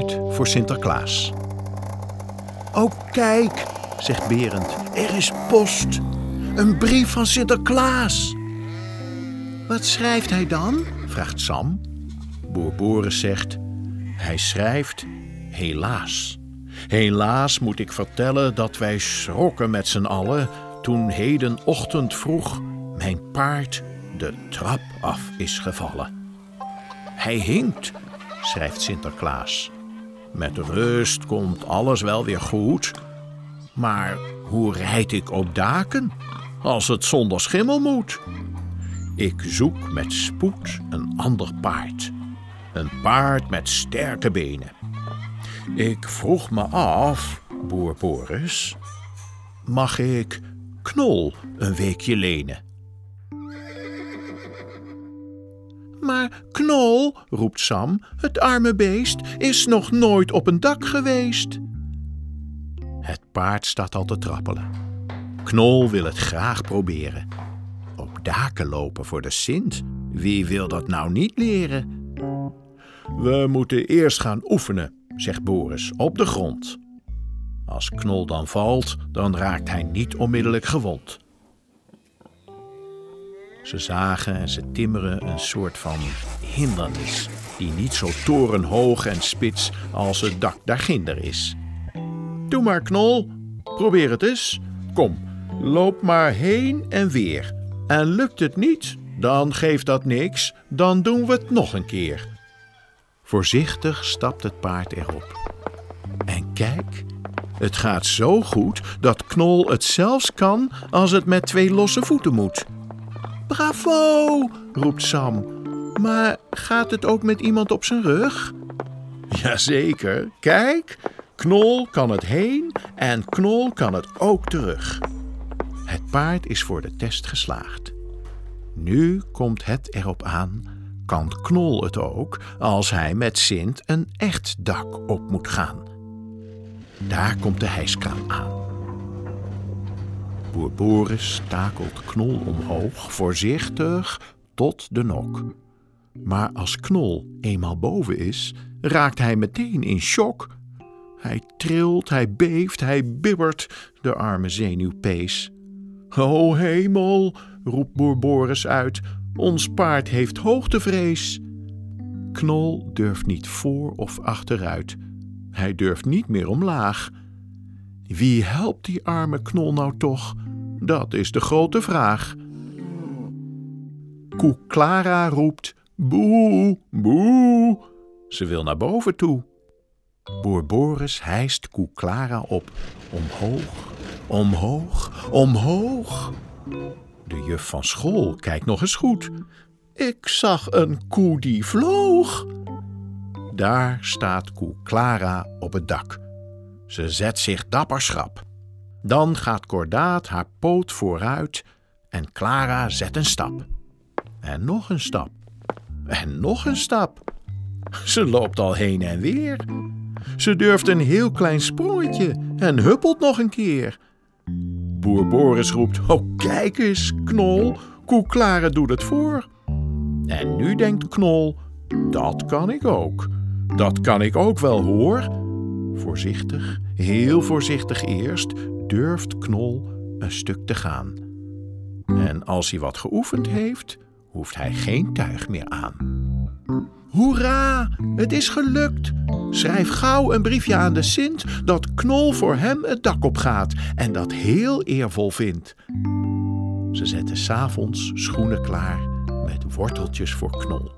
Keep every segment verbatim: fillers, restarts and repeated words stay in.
paard voor Sinterklaas. "Oh, kijk," zegt Berend, "er is post. Een brief van Sinterklaas." "Wat schrijft hij dan?" vraagt Sam. Boer Boris zegt: "Hij schrijft helaas. Helaas moet ik vertellen dat wij schrokken met z'n allen toen hedenochtend vroeg mijn paard de trap af is gevallen." "Hij hinkt," schrijft Sinterklaas. "Met rust komt alles wel weer goed. Maar hoe rijd ik op daken als het zonder schimmel moet? Ik zoek met spoed een ander paard. Een paard met sterke benen. Ik vroeg me af, boer Boris, mag ik Knol een weekje lenen?" "Maar Knol," roept Sam, "het arme beest is nog nooit op een dak geweest." Het paard staat al te trappelen. Knol wil het graag proberen. Op daken lopen voor de Sint, wie wil dat nou niet leren? "We moeten eerst gaan oefenen," zegt Boris, "op de grond. Als Knol dan valt, dan raakt hij niet onmiddellijk gewond." Ze zagen en ze timmeren een soort van hindernis die niet zo torenhoog en spits als het dak daarginder is. "Doe maar, Knol, probeer het eens. Kom, loop maar heen en weer. En lukt het niet, dan geeft dat niks, dan doen we het nog een keer." Voorzichtig stapt het paard erop. En kijk, het gaat zo goed dat Knol het zelfs kan als het met twee losse voeten moet. "Bravo," roept Sam. "Maar gaat het ook met iemand op zijn rug?" "Jazeker, kijk, Knol kan het heen en Knol kan het ook terug." Het paard is voor de test geslaagd. Nu komt het erop aan, kan Knol het ook als hij met Sint een echt dak op moet gaan. Daar komt de hijskraan aan. Boer Boris takelt Knol omhoog, voorzichtig, tot de nok. Maar als Knol eenmaal boven is, raakt hij meteen in shock. Hij trilt, hij beeft, hij bibbert, de arme zenuwpees. "O hemel," roept boer Boris uit, "ons paard heeft hoogtevrees." Knol durft niet voor of achteruit. Hij durft niet meer omlaag. Wie helpt die arme Knol nou toch? Dat is de grote vraag. Koe Clara roept: "Boe, boe." Ze wil naar boven toe. Boer Boris hijst Koe Clara op. Omhoog, omhoog, omhoog. De juf van school kijkt nog eens goed. "Ik zag een koe die vloog." Daar staat Koe Clara op het dak. Ze zet zich dapper schrap. Dan gaat Kordaat haar poot vooruit en Clara zet een stap. En nog een stap. En nog een stap. Ze loopt al heen en weer. Ze durft een heel klein sprongetje en huppelt nog een keer. Boer Boris roept: "Oh, kijk eens, Knol, Koe Clara doet het voor." En nu denkt Knol: "Dat kan ik ook. Dat kan ik ook wel, hoor." Voorzichtig, heel voorzichtig eerst, durft Knol een stuk te gaan. En als hij wat geoefend heeft, hoeft hij geen tuig meer aan. "Hoera, het is gelukt! Schrijf gauw een briefje aan de Sint dat Knol voor hem het dak op gaat en dat heel eervol vindt." Ze zetten 's avonds schoenen klaar met worteltjes voor Knol.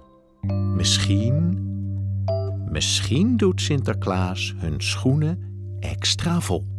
Misschien, misschien doet Sinterklaas hun schoenen extra vol.